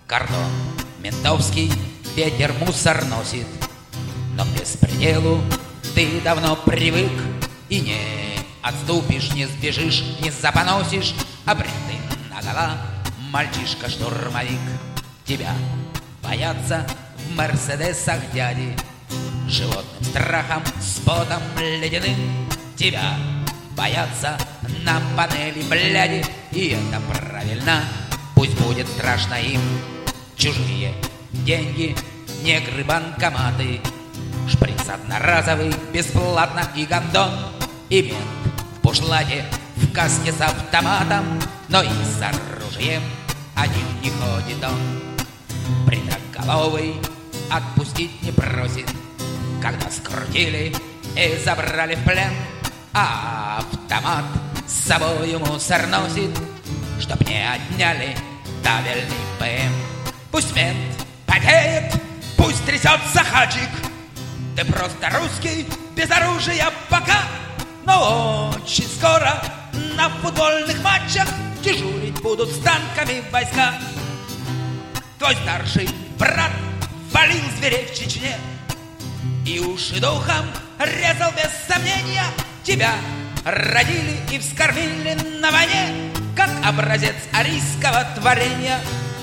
кордон ментовский, ветер мусор носит, но к беспределу ты давно привык и не отступишь, не сбежишь, не запоносишь, обритый наголо мальчишка-штурмовик. Тебя боятся в мерседесах дяди, животным страхом, с потом ледяным. Тебя боятся на панели бляди, и это правильно, пусть будет страшно им. Чужие деньги, негры, банкоматы, шприц одноразовый, бесплатно и гондон, и мент в бушлате, в каске с автоматом, но и с оружием один не ходит он. Бритоголовый отпустить не просит, когда скрутили и забрали в плен, а автомат с собою мусор носит, чтоб не отняли табельный ПМ. Пусть мент потеет, пусть трясется хачик, ты просто русский, без оружия пока, но очень скоро на футбольных матчах дежурить будут с танками войска. Твой старший брат валил зверей в Чечне и уши духом резал без сомнения. Тебя родили и вскормили на войне, как образец арийского творения.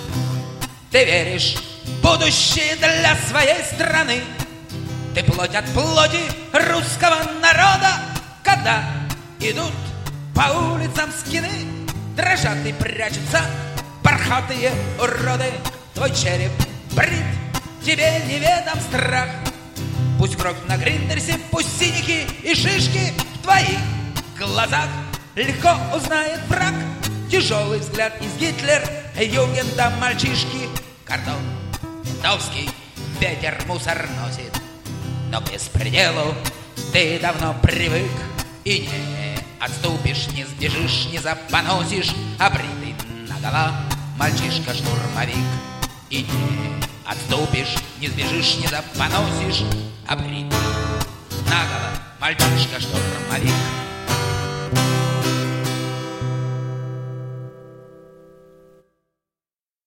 Ты веришь в будущее для своей страны, ты плоть от плоти русского народа. Когда идут по улицам скины, дрожат и прячутся бархатые уроды. Твой череп брит, тебе неведом страх. Пусть кровь на гриндерсе, пусть синяки и шишки в твоих глазах легко узнает враг. Тяжелый взгляд из Гитлер-Югенда мальчишки. Кордон ментовский, ветер мусор носит, но к беспределу ты давно привык и не отступишь, не сбежишь, не запоносишь, обритый наголо мальчишка-штурмовик. И не отступишь, не сбежишь, не запоносишь, обритый наголо мальчишка-штурмовик.